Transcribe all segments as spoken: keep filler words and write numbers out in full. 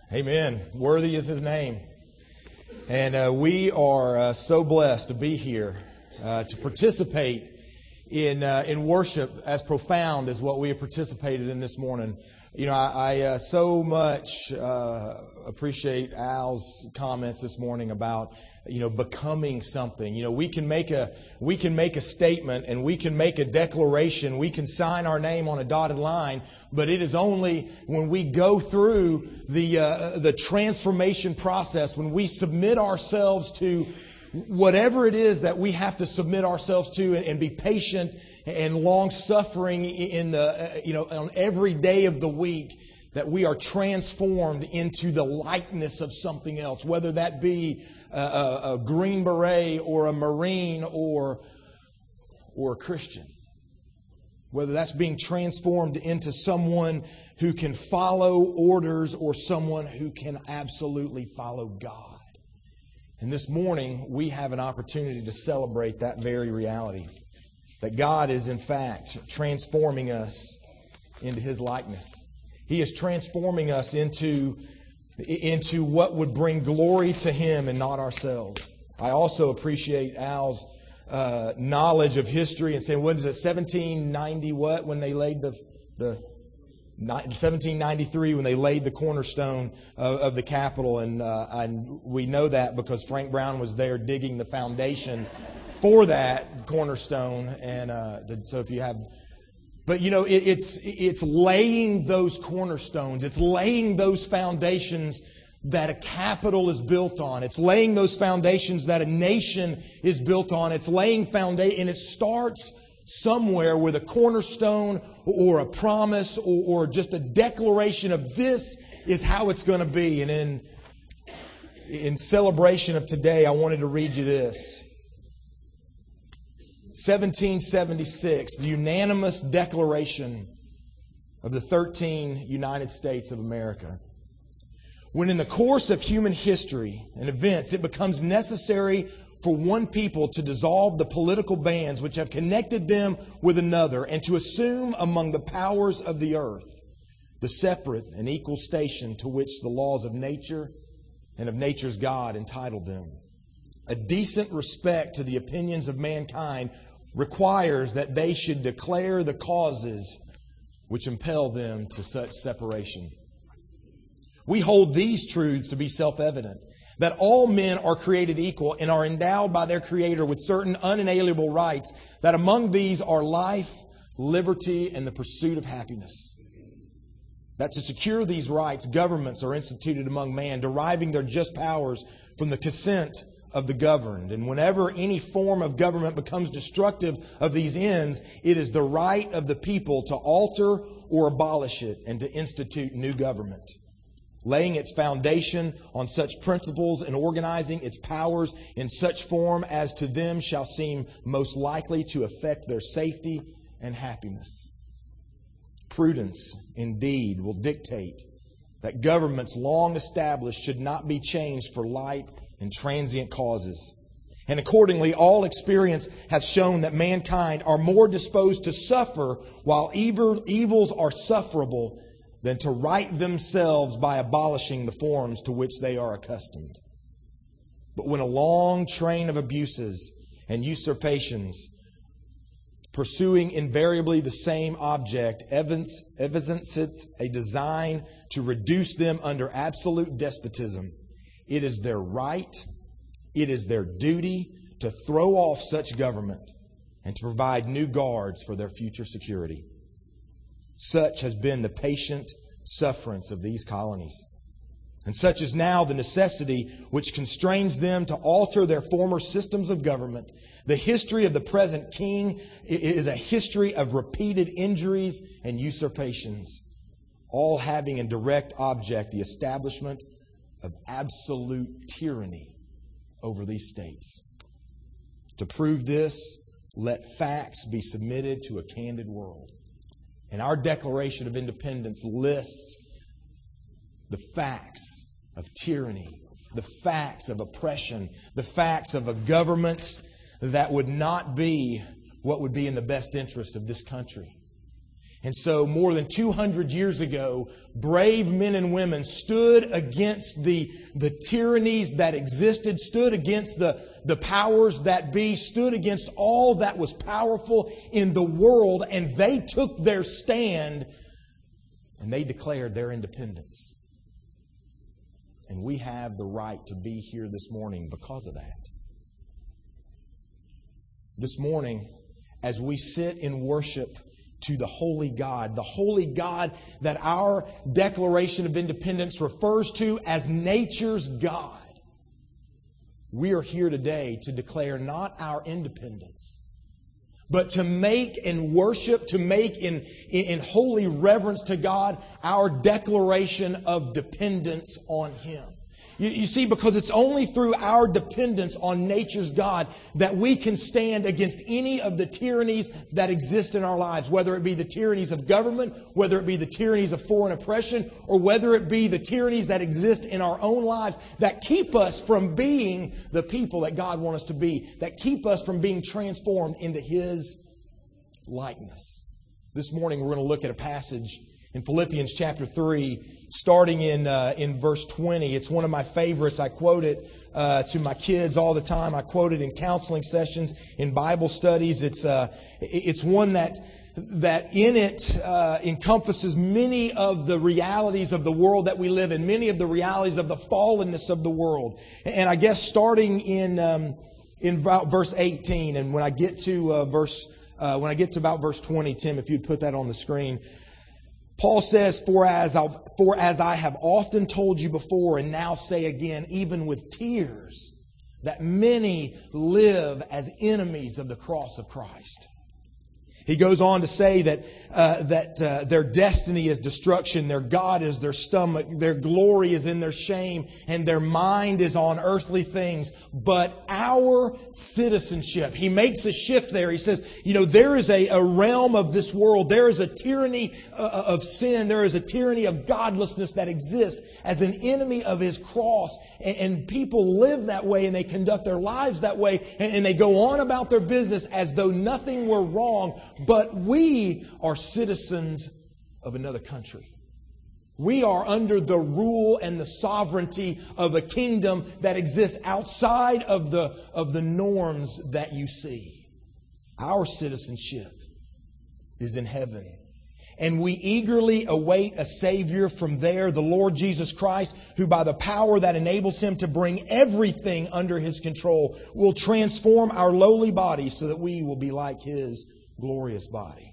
Amen. Worthy is His name. And uh, we are uh, so blessed to be here, uh, to participate in uh, in worship as profound as what we have participated in this morning. You know, I, I uh, so much uh, appreciate Al's comments this morning about, you know, becoming something. You know, we can make a we can make a statement and we can make a declaration. We can sign our name on a dotted line, but it is only when we go through the uh, the transformation process, when we submit ourselves to whatever it is that we have to submit ourselves to, and, and be patient and long-suffering in the, uh, you know, on every day of the week, that we are transformed into the likeness of something else, whether that be a, a, a Green Beret or a Marine or, or a Christian. Whether that's being transformed into someone who can follow orders or someone who can absolutely follow God. And this morning, we have an opportunity to celebrate that very reality. That God is, in fact, transforming us into His likeness. He is transforming us into, into what would bring glory to Him and not ourselves. I also appreciate Al's uh, knowledge of history and saying, what is it, seventeen ninety what, when they laid the... the seventeen ninety-three, when they laid the cornerstone of, of the Capitol, and, uh, and we know that because Frank Brown was there digging the foundation for that cornerstone. And uh, so if you have, but you know, it, it's it's laying those cornerstones, it's laying those foundations that a capital is built on. It's laying those foundations that a nation is built on. It's laying foundation, and it starts somewhere with a cornerstone or a promise or, or just a declaration of this is how it's going to be. And in, in celebration of today, I wanted to read you this. seventeen seventy-six, the unanimous declaration of the thirteen United States of America. When in the course of human history and events, it becomes necessary for one people to dissolve the political bands which have connected them with another, and to assume among the powers of the earth the separate and equal station to which the laws of nature and of nature's God entitled them. A decent respect to the opinions of mankind requires that they should declare the causes which impel them to such separation. We hold these truths to be self-evident, that all men are created equal and are endowed by their Creator with certain unalienable rights, that among these are life, liberty, and the pursuit of happiness. That to secure these rights, governments are instituted among man, deriving their just powers from the consent of the governed. And whenever any form of government becomes destructive of these ends, it is the right of the people to alter or abolish it and to institute new government, laying its foundation on such principles and organizing its powers in such form as to them shall seem most likely to affect their safety and happiness. Prudence, indeed, will dictate that governments long established should not be changed for light and transient causes. And accordingly, all experience hath shown that mankind are more disposed to suffer while evil, evils are sufferable than to right themselves by abolishing the forms to which they are accustomed. But when a long train of abuses and usurpations, pursuing invariably the same object, evinces a design to reduce them under absolute despotism, it is their right, it is their duty to throw off such government and to provide new guards for their future security. Such has been the patient sufferance of these colonies. And such is now the necessity which constrains them to alter their former systems of government. The history of the present king is a history of repeated injuries and usurpations, all having in direct object the establishment of absolute tyranny over these states. To prove this, let facts be submitted to a candid world. And our Declaration of Independence lists the facts of tyranny, the facts of oppression, the facts of a government that would not be what would be in the best interest of this country. And so more than two hundred years ago, brave men and women stood against the, the tyrannies that existed, stood against the, the powers that be, stood against all that was powerful in the world, and they took their stand and they declared their independence. And we have the right to be here this morning because of that. This morning, as we sit in worship to the holy God, the holy God that our Declaration of Independence refers to as nature's God, we are here today to declare not our independence, but to make and worship, to make in, in, in holy reverence to God our declaration of dependence on Him. You, you see, because it's only through our dependence on nature's God that we can stand against any of the tyrannies that exist in our lives, whether it be the tyrannies of government, whether it be the tyrannies of foreign oppression, or whether it be the tyrannies that exist in our own lives that keep us from being the people that God wants us to be, that keep us from being transformed into His likeness. This morning we're going to look at a passage in Philippians chapter three, starting in uh, in verse twenty. It's one of my favorites. I quote it uh, to my kids all the time. I quote it in counseling sessions, in Bible studies. It's uh, it's one that that in it uh, encompasses many of the realities of the world that we live in, many of the realities of the fallenness of the world. And I guess starting in um, in verse eighteen, and when I get to uh, verse uh, when I get to about verse twenty, Tim, if you'd put that on the screen. Paul says, for as, I've, for as I have often told you before and now say again, even with tears, that many live as enemies of the cross of Christ. He goes on to say that uh, that uh, their destiny is destruction, their God is their stomach, their glory is in their shame, and their mind is on earthly things. But our citizenship, he makes a shift there. He says, you know, there is a, a realm of this world. There is a tyranny uh, of sin. There is a tyranny of godlessness that exists as an enemy of His cross. And, and people live that way, and they conduct their lives that way, and, and they go on about their business as though nothing were wrong. But we are citizens of another country. We are under the rule and the sovereignty of a kingdom that exists outside of the, of the norms that you see. Our citizenship is in heaven. And we eagerly await a Savior from there, the Lord Jesus Christ, who by the power that enables Him to bring everything under His control will transform our lowly bodies so that we will be like His glorious body.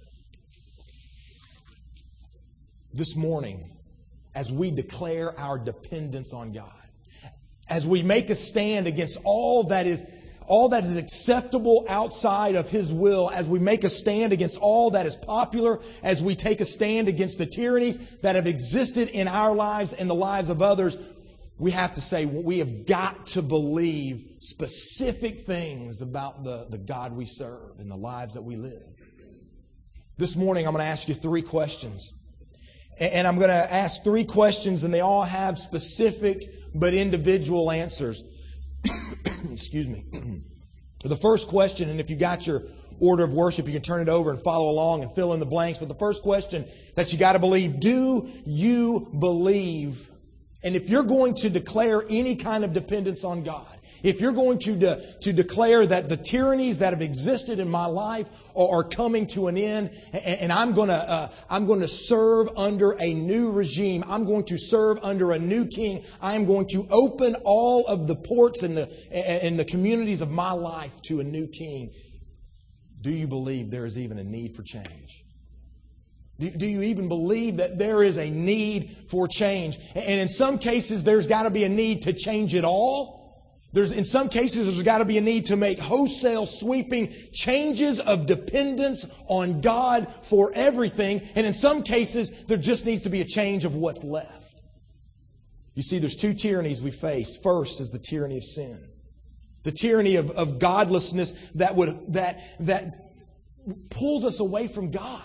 This morning, as we declare our dependence on God, as we make a stand against all that is all that is acceptable outside of His will, as we make a stand against all that is popular, as we take a stand against the tyrannies that have existed in our lives and the lives of others, we have to say we have got to believe specific things about the, the God we serve and the lives that we live. This morning I'm going to ask you three questions. And I'm going to ask three questions, and they all have specific but individual answers. Excuse me. The first question, and if you got your order of worship, you can turn it over and follow along and fill in the blanks. But the first question that you got to believe, do you believe? And if you're going to declare any kind of dependence on God, if you're going to, de- to declare that the tyrannies that have existed in my life are, are coming to an end, and, and I'm going to uh, I'm going to serve under a new regime, I'm going to serve under a new king, I am going to open all of the ports and the and the communities of my life to a new king. Do you believe there is even a need for change? Do, do you even believe that there is a need for change? And in some cases, there's got to be a need to change it all. There's, in some cases, there's got to be a need to make wholesale sweeping changes of dependence on God for everything. And in some cases, there just needs to be a change of what's left. You see, there's two tyrannies we face. First is the tyranny of sin. The tyranny of, of godlessness that would, that, that pulls us away from God.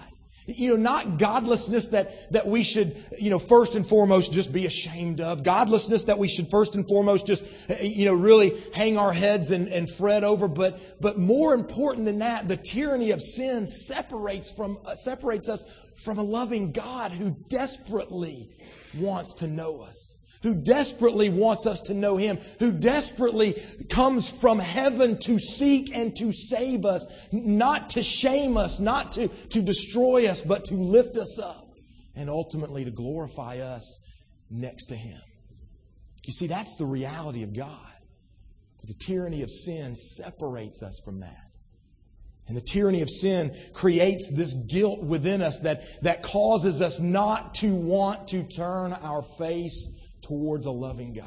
You know, not godlessness that, that we should, you know, first and foremost just be ashamed of. Godlessness that we should first and foremost just, you know, really hang our heads and, and fret over. But, but more important than that, the tyranny of sin separates from, uh, separates us from a loving God who desperately wants to know us, who desperately wants us to know Him, who desperately comes from heaven to seek and to save us, not to shame us, not to, to destroy us, but to lift us up and ultimately to glorify us next to Him. You see, that's the reality of God. The tyranny of sin separates us from that. And the tyranny of sin creates this guilt within us that, that causes us not to want to turn our face towards a loving God.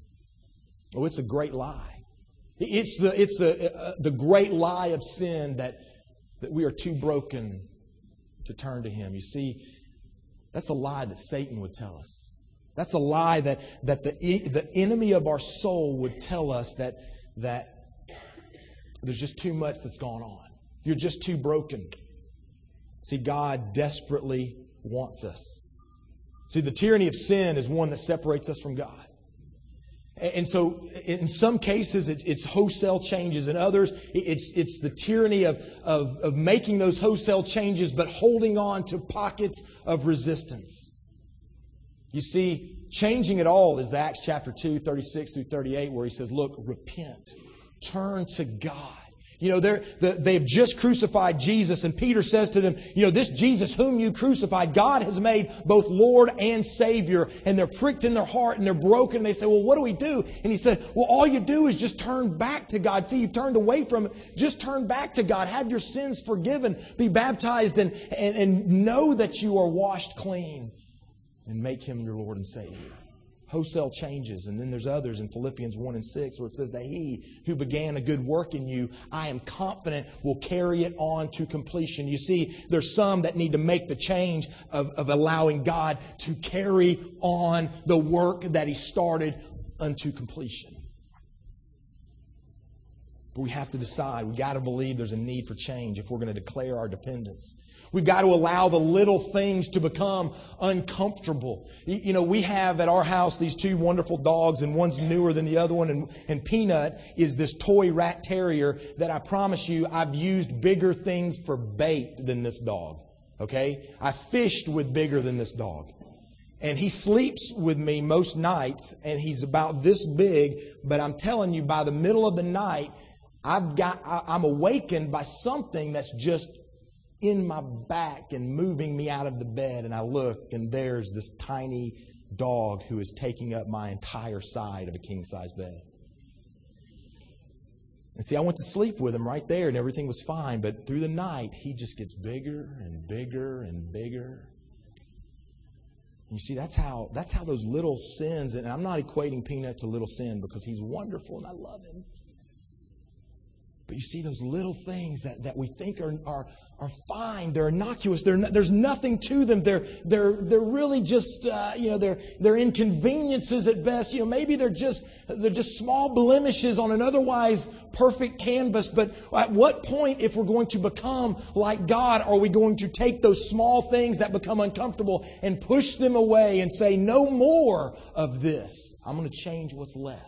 Oh, it's a great lie. It's the, it's the, uh, the great lie of sin that, that we are too broken to turn to Him. You see, that's a lie that Satan would tell us. That's a lie that, that the, the enemy of our soul would tell us that, that there's just too much that's gone on. You're just too broken. See, God desperately wants us. See, the tyranny of sin is one that separates us from God. And so, in some cases, it's wholesale changes. In others, it's, it's the tyranny of, of, of making those wholesale changes, but holding on to pockets of resistance. You see, changing it all is Acts chapter two, thirty-six through thirty-eight, where he says, look, repent, turn to God. You know, they're, the, they've just crucified Jesus, and Peter says to them, you know, this Jesus whom you crucified, God has made both Lord and Savior. And they're pricked in their heart and they're broken. And they say, well, what do we do? And he said, well, all you do is just turn back to God. See, you've turned away from it. Just turn back to God. Have your sins forgiven. Be baptized and, and, and know that you are washed clean. And make Him your Lord and Savior. Wholesale changes. And then there's others in Philippians one and six where it says that He who began a good work in you, I am confident will carry it on to completion. You see, there's some that need to make the change of, of allowing God to carry on the work that He started unto completion. But we have to decide. We've got to believe there's a need for change if we're going to declare our dependence. We've got to allow the little things to become uncomfortable. You know, we have at our house these two wonderful dogs, and one's newer than the other one, and, and Peanut is this toy rat terrier that I promise you I've used bigger things for bait than this dog. Okay? I fished with bigger than this dog. And he sleeps with me most nights, and he's about this big, but I'm telling you, by the middle of the night, I've got, I, I'm awakened by something that's just in my back and moving me out of the bed. And I look, and there's this tiny dog who is taking up my entire side of a king-size bed. And see, I went to sleep with him right there, and everything was fine. But through the night, he just gets bigger and bigger and bigger. You see, that's how, that's how those little sins, and I'm not equating Peanut to little sin because he's wonderful and I love him. But you see, those little things that, that we think are, are, are fine, they're innocuous, they're not, there's nothing to them. They're, they're, they're really just, uh, you know, they're, they're inconveniences at best. You know, maybe they're just, they're just small blemishes on an otherwise perfect canvas. But at what point, if we're going to become like God, are we going to take those small things that become uncomfortable and push them away and say, no more of this? I'm going to change what's left.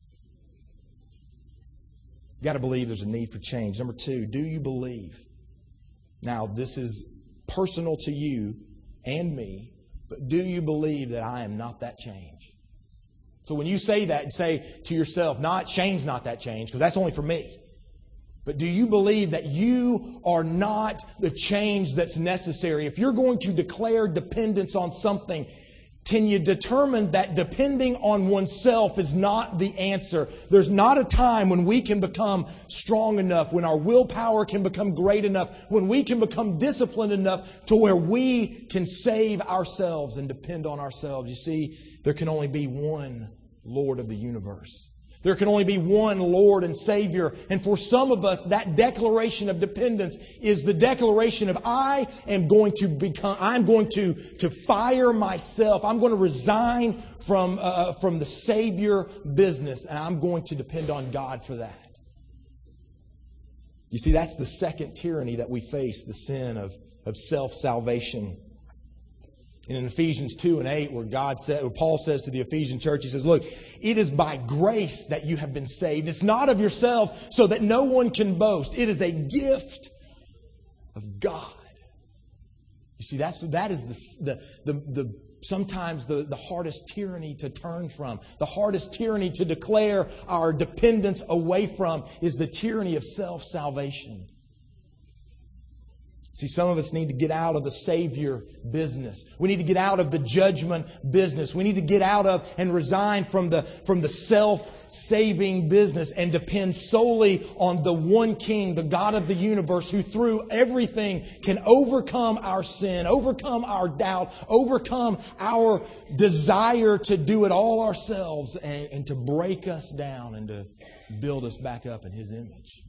You've got to believe there's a need for change. Number two, do you believe? Now, this is personal to you and me, but do you believe that I am not that change? So when you say that, say to yourself, not Shane's not that change, because that's only for me. But do you believe that you are not the change that's necessary? If you're going to declare dependence on something, can you determine that depending on oneself is not the answer? There's not a time when we can become strong enough, when our willpower can become great enough, when we can become disciplined enough to where we can save ourselves and depend on ourselves. You see, there can only be one Lord of the universe. There can only be one Lord and Savior. And for some of us, that declaration of dependence is the declaration of I am going to become, I'm going to, to fire myself. I'm going to resign from, uh, from the Savior business, and I'm going to depend on God for that. You see, that's the second tyranny that we face, the sin of, of self-salvation. And in Ephesians two and eight, where God said, where Paul says to the Ephesian church, he says, look, it is by grace that you have been saved. It's not of yourselves, so that no one can boast. It is a gift of God. You see, that's that is the the the, the sometimes the, the hardest tyranny to turn from. The hardest tyranny to declare our dependence away from is the tyranny of self-salvation. See, some of us need to get out of the Savior business. We need to get out of the judgment business. We need to get out of and resign from the, from the self-saving business and depend solely on the one King, the God of the universe, who through everything can overcome our sin, overcome our doubt, overcome our desire to do it all ourselves and, and to break us down and to build us back up in His image.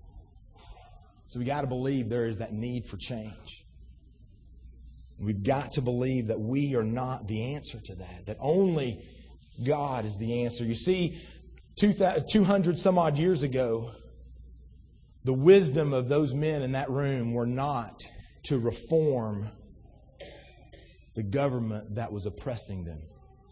So we got to believe there is that need for change. We've got to believe that we are not the answer to that, that only God is the answer. You see, two hundred some odd years ago, the wisdom of those men in that room were not to reform the government that was oppressing them.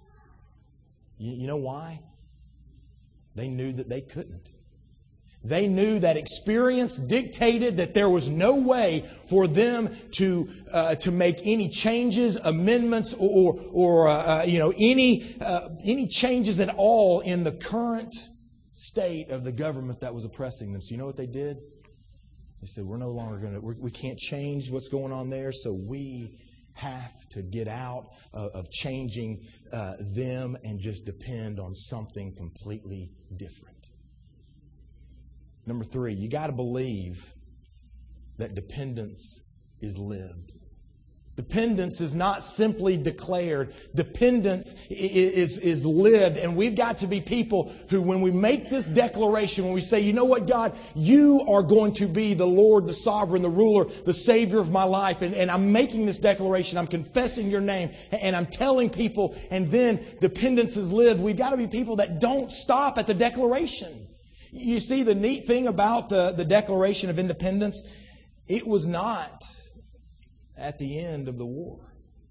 You, you know why? They knew that they couldn't. They knew that experience dictated that there was no way for them to uh, to make any changes, amendments, or or uh, you know any uh, any changes at all in the current state of the government that was oppressing them. So you know what they did? They said, "We're no longer going to. We can't change what's going on there. So we have to get out of, of changing uh, them and just depend on something completely different." Number three, you got to believe that dependence is lived. Dependence is not simply declared. Dependence is, is lived. And we've got to be people who, when we make this declaration, when we say, you know what, God, you are going to be the Lord, the sovereign, the ruler, the Savior of my life. And, and I'm making this declaration. I'm confessing your name. And I'm telling people. And then dependence is lived. We've got to be people that don't stop at the declaration. You see, the neat thing about the, the Declaration of Independence, it was not at the end of the war.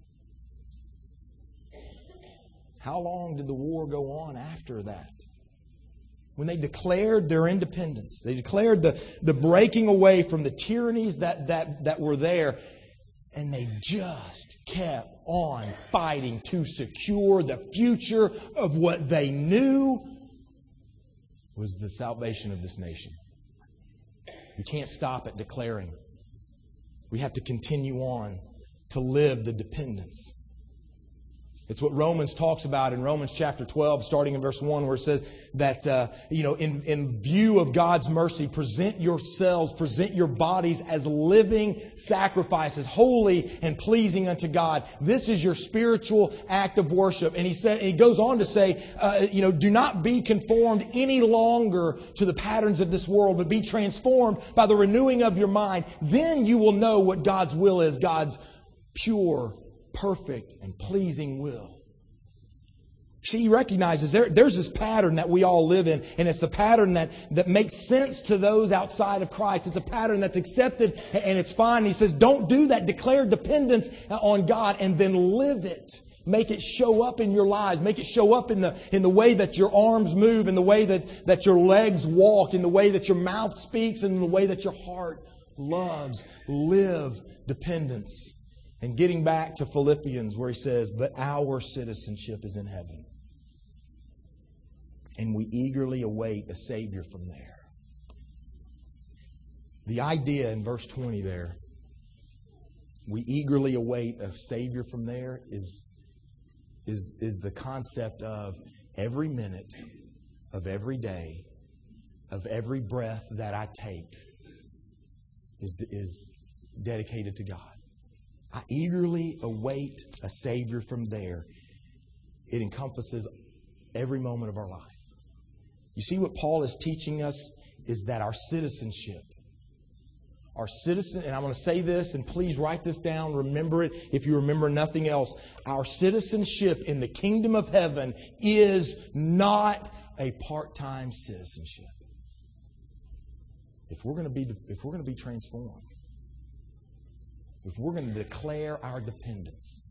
How long did the war go on after that? When they declared their independence, they declared the, the breaking away from the tyrannies that, that, that were there, and they just kept on fighting to secure the future of what they knew was the salvation of this nation. We can't stop at declaring. We have to continue on to live the dependence. It's what Romans talks about in Romans chapter twelve, starting in verse one, where it says that, uh, you know, in, in view of God's mercy, present yourselves, present your bodies as living sacrifices, holy and pleasing unto God. This is your spiritual act of worship. And he said, and he goes on to say, uh, you know, do not be conformed any longer to the patterns of this world, but be transformed by the renewing of your mind. Then you will know what God's will is, God's pure, perfect, and pleasing will. See, he recognizes there, there's this pattern that we all live in, and it's the pattern that, that makes sense to those outside of Christ. It's a pattern that's accepted, and it's fine. He says, don't do that. Declare dependence on God, and then live it. Make it show up in your lives. Make it show up in the, in the way that your arms move, in the way that, that your legs walk, in the way that your mouth speaks, and in the way that your heart loves. Live dependence. And getting back to Philippians, where he says, but our citizenship is in heaven. And we eagerly await a Savior from there. The idea in verse twenty there, we eagerly await a Savior from there, is, is, is the concept of every minute of every day, of every breath that I take, is, is dedicated to God. I eagerly await a Savior from there. It encompasses every moment of our life. You see, what Paul is teaching us is that our citizenship, our citizen, and I'm going to say this, and please write this down, remember it if you remember nothing else. Our citizenship in the kingdom of heaven is not a part-time citizenship. If we're going to be, if we're going to be transformed, if we're going to declare our dependence,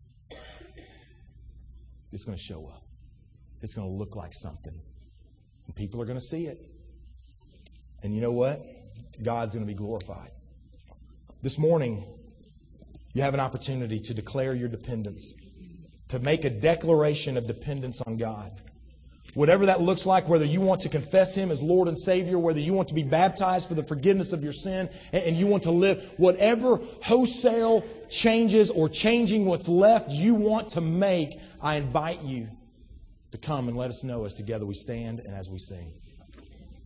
it's going to show up. It's going to look like something. And people are going to see it. And you know what? God's going to be glorified. This morning, you have an opportunity to declare your dependence, to make a declaration of dependence on God. Whatever that looks like, whether you want to confess Him as Lord and Savior, whether you want to be baptized for the forgiveness of your sin, and you want to live, whatever wholesale changes or changing what's left you want to make, I invite you to come and let us know as together we stand and as we sing.